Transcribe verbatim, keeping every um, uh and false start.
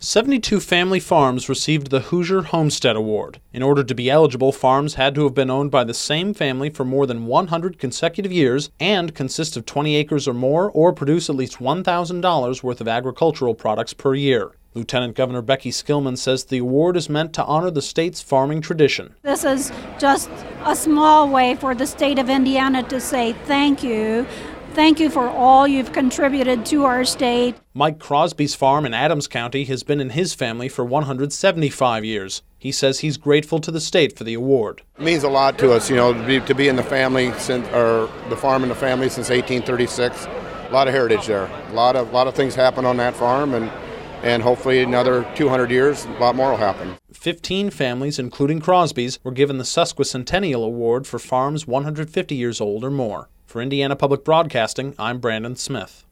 seventy-two family farms received the Hoosier Homestead Award. In order to be eligible, farms had to have been owned by the same family for more than one hundred consecutive years and consist of twenty acres or more or produce at least one thousand dollars worth of agricultural products per year. Lieutenant Governor Becky Skillman says the award is meant to honor the state's farming tradition. This is just a small way for the state of Indiana to say thank you. Thank you for all you've contributed to our state. Mike Crosby's farm in Adams County has been in his family for one hundred seventy-five years. He says he's grateful to the state for the award. It means a lot to us, you know, to be, to be in the family, since, or the farm in the family since eighteen thirty-six. A lot of heritage there. A lot of, lot of things happen on that farm, and, and hopefully another two hundred years, a lot more will happen. Fifteen families, including Crosby's, were given the Sesquicentennial Award for farms one hundred fifty years old or more. For Indiana Public Broadcasting, I'm Brandon Smith.